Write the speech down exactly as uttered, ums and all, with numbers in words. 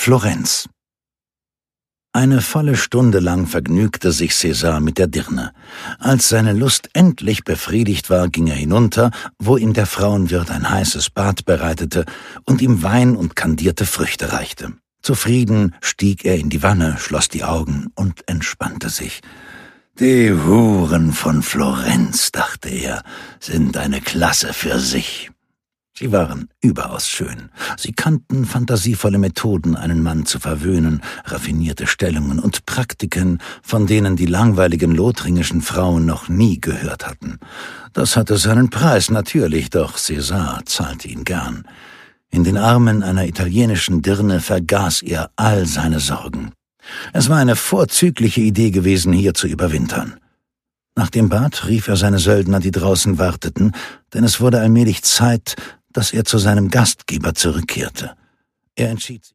Florenz. Eine volle Stunde lang vergnügte sich Cäsar mit der Dirne. Als seine Lust endlich befriedigt war, ging er hinunter, wo ihm der Frauenwirt ein heißes Bad bereitete und ihm Wein und kandierte Früchte reichte. Zufrieden stieg er in die Wanne, schloss die Augen und entspannte sich. »Die Huren von Florenz«, dachte er, »sind eine Klasse für sich.« Sie waren überaus schön. Sie kannten fantasievolle Methoden, einen Mann zu verwöhnen, raffinierte Stellungen und Praktiken, von denen die langweiligen lothringischen Frauen noch nie gehört hatten. Das hatte seinen Preis natürlich, doch Cäsar zahlte ihn gern. In den Armen einer italienischen Dirne vergaß er all seine Sorgen. Es war eine vorzügliche Idee gewesen, hier zu überwintern. Nach dem Bad rief er seine Söldner, die draußen warteten, denn es wurde allmählich Zeit, dass er zu seinem Gastgeber zurückkehrte. Er entschied